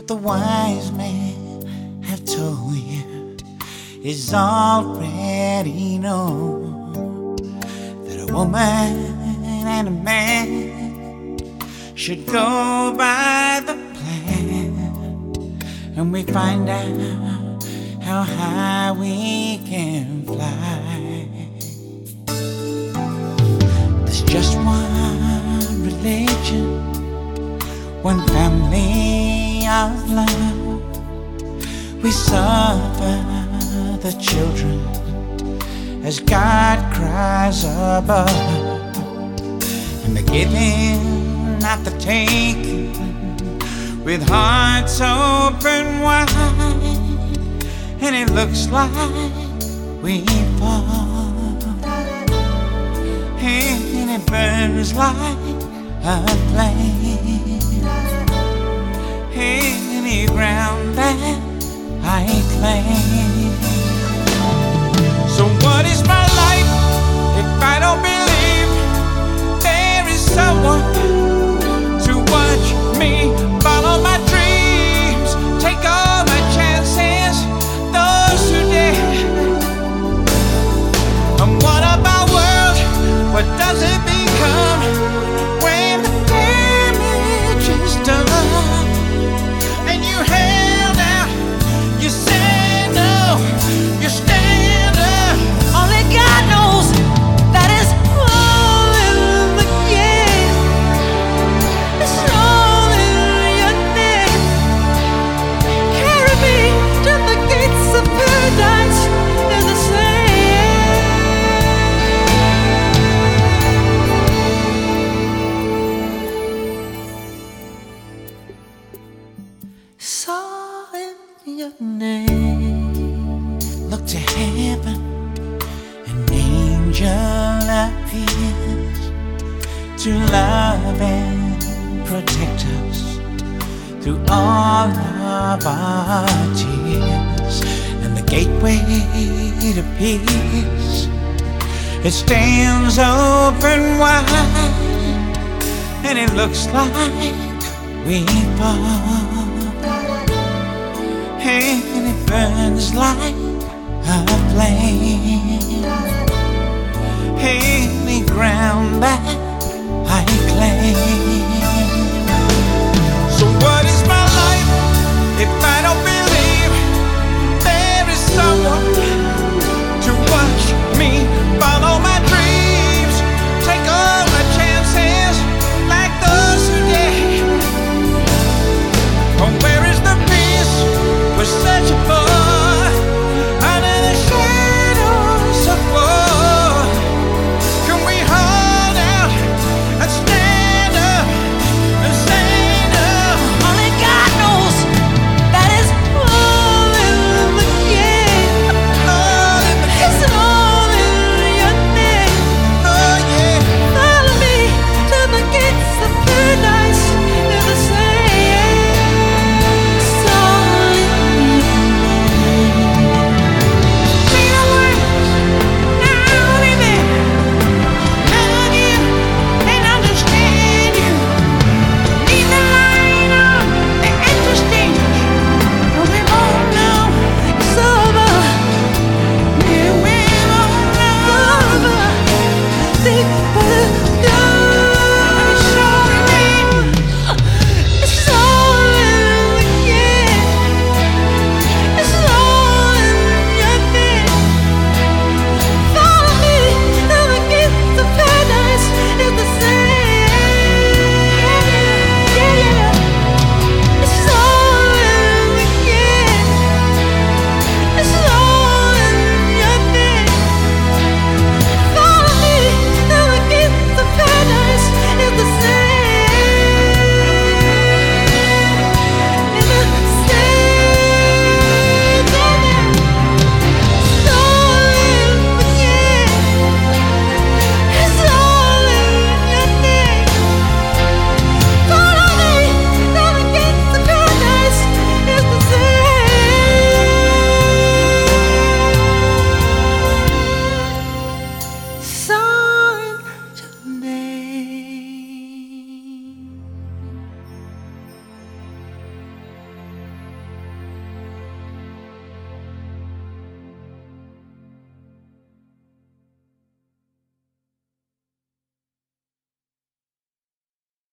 the wise men have told you is already known, that a woman and a man should go by the plan, and we find out how high we can fly. There's just one religion, one family of love. We suffer the children as God cries above, and the giving, not the taking, with hearts open wide. And it looks like we fall, and it burns like a flame, any ground that I claim. So what is my life if I don't believe there is someone to watch me follow my dreams, take all my chances, those who dare? And what about world? What does it become when the damage is done? And you held out, you said no, you stand up. Only God knows that is all in the game. It's all in your name. Carry me to the gates of paradise, as I say. It's all in your name. Look to heaven, an angel appears to love and protect us through all of our tears. And the gateway to peace, it stands open wide, and it looks like we fall, and it burns like a flame, any ground that